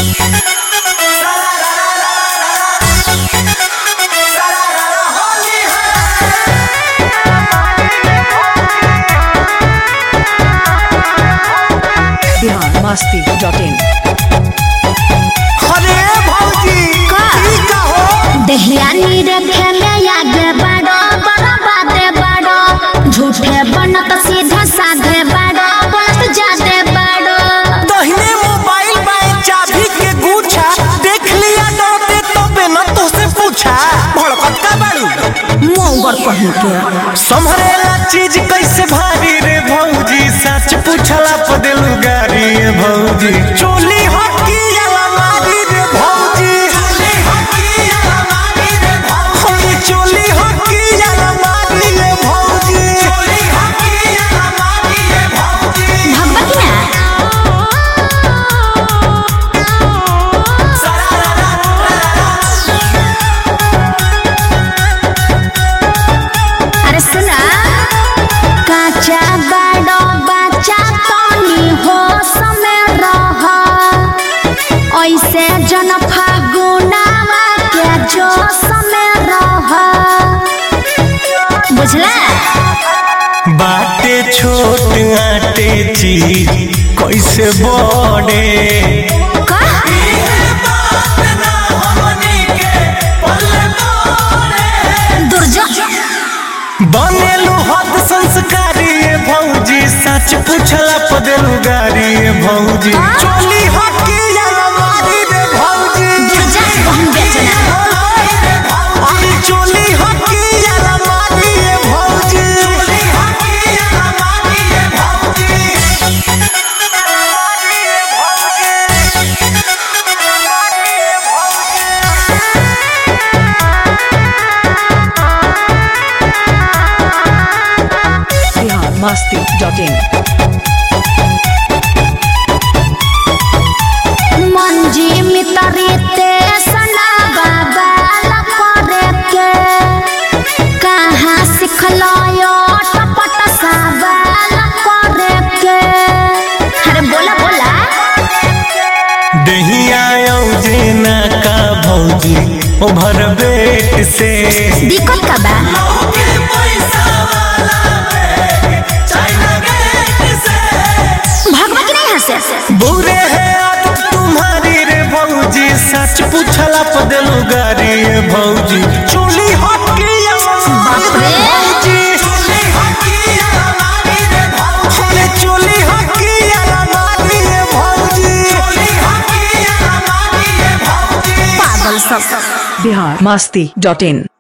biharmasti.in अरे भौजी का? की कहो देहयानी रखे में आगे बढ़ो बर्बादे बढ़ो झूठे बनत सीधा साधे बढ़ो बोलत जादे बढ़ो दहिने मोबाइल बाएं चाबी के गुच्छा देख लिया डरते तो बिना तो से पूछा भड़कत का बाड़ू मोंगर कहीं के संभरेला चीज कैसे भारी रे भौजी सच पूछला पदेलु गारी रे भौजी चोली हकी अलमारी रे भौजी चोली हकी अलमारी रे भौजी चोली हकी अलमारी रे भौजी चोली हकी अलमारी रे भौजी भब्बा की ना अरे सुना काचा बड़ो बच्चा पानी हो समय रह ऐसे जन फागुनावा के जो समय रह बुझला बाटे छोट आटे चीज कैसे बड़े का दुर्जो बनेलु हद संस्कारी ये भौजी सच पूछला पदेलु गारी ये भौजी चोली हकी अलमारी रे भौजी दुर्जा बहन बेचना अरे चोली हकी अलमारी रे भौजी चोली हकी अलमारी रे भौजी biharmasti.in मंजी मितरीते सना बाबा लपरे के कहाँ सिखलो यो टपट साबा लपरे के अरे बोला बोला दहिया जेना का भौजी ओभर बेट से दिक्कत का बा भगवा की नहीं हंसे बुरे है आदत तुम्हारी रे भौजी सच पूछला पदेलु गारी रे भौजी चोली हकी बाप रे। भौजी चोली हकी अलमारी रे भौजी अरे चोली हकी अलमारी रे भौजी चोली हकी अलमारी रे भौजी पागल सब biharmasti.in